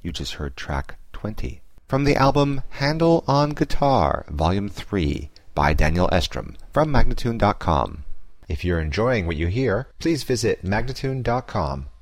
You just heard track 20 from the album Handel on Guitar, Volume 3 by Daniel Estrom from Magnatune.com. If you're enjoying what you hear, please visit Magnatune.com